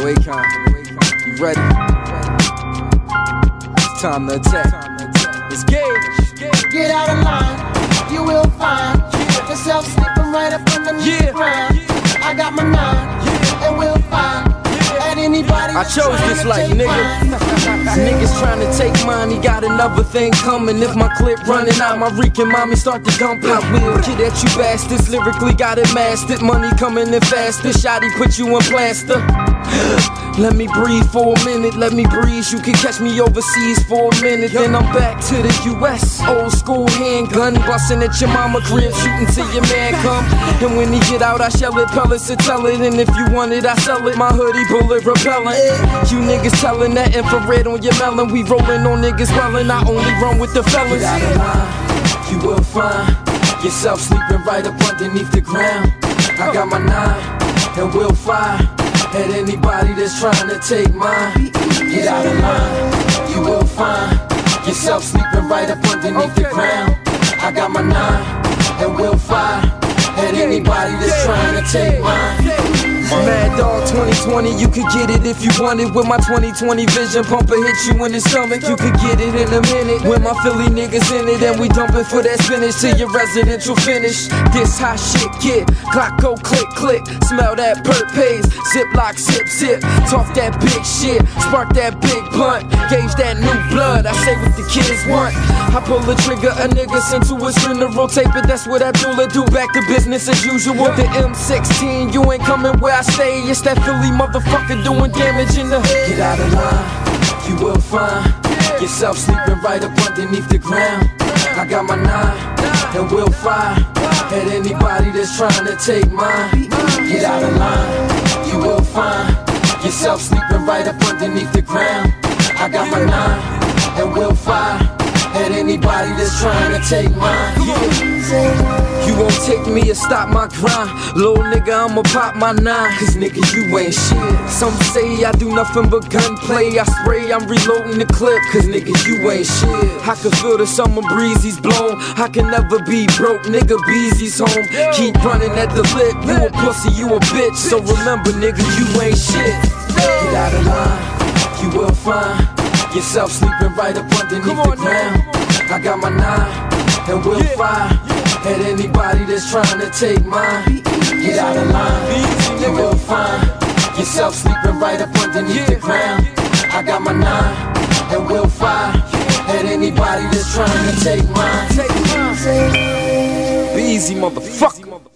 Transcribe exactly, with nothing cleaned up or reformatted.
Yo, Akon, you ready? It's time to attack. It's Gage. Get out of line, you will find yourself sleeping right up underneath Yeah. the ground. I got my nine, and we'll find at anybody. I chose this life, nigga. Niggas tryna take mine, he got another thing coming. If my clip running out, my reeking mommy start to dump it. I will get at you bastards, lyrically got it mastered. Money coming in faster, shotty put you in plaster. Let me breathe for a minute, let me breathe. You can catch me overseas for a minute, then I'm back to the U S Old school handgun, busting at your mama crib, shooting till your man come. And when he get out, I shell it, pellets to tell it. And if you want it, I sell it. My hoodie bullet repellent. You niggas telling that infrared on your melon. We rolling on niggas wellin', I only run with the fellas. Get out of line, you will find yourself sleeping right up underneath the ground. I got my nine, and we'll fire at anybody that's trying to take mine. Get out of line, you will find yourself sleeping right up underneath the ground. I got my nine, and we'll fire at anybody that's trying to take mine. Mad Dog twenty twenty, you could get it if you want it. With my twenty twenty vision, pumper hit you in the stomach. You could get it in a minute. When my Philly niggas in it, and we dumping for that spinach till your residential finish. This hot shit get, clock go click click. Smell that perk pace, zip lock zip zip. Talk that big shit, spark that big blunt. Gauge that new blood, I say what the kids want. I pull the trigger, a nigga sent to his funeral tape it. That's what I do, let do back to business as usual. The M sixteen, you ain't coming where I stay. It's that Philly motherfucker doing damage in the head. Get out of line, you will find yourself sleeping right up underneath the ground. I got my nine, and we'll fire at anybody that's trying to take mine. Get out of line, you will find yourself sleeping right up underneath the ground. I got my nine, and we'll fire at anybody that's trying to take mine. Yeah. You won't take me or stop my grind. Little nigga, I'ma pop my nine. Cause nigga, you ain't shit. Some say I do nothing but gunplay. I spray, I'm reloading the clip. Cause nigga, you ain't shit. I can feel the summer breeze, he's blown. I can never be broke, nigga, Beezy's home. Keep running at the lip. You a pussy, you a bitch. So remember, nigga, you ain't shit. Get out of line, you will find yourself sleeping right up underneath the ground. I got my nine, and we'll fire at anybody that's trying to take mine. Get out of line, you will find yourself sleeping right up underneath the ground. I got my nine, and we'll fire at anybody that's trying to take mine. Be easy, motherfucker.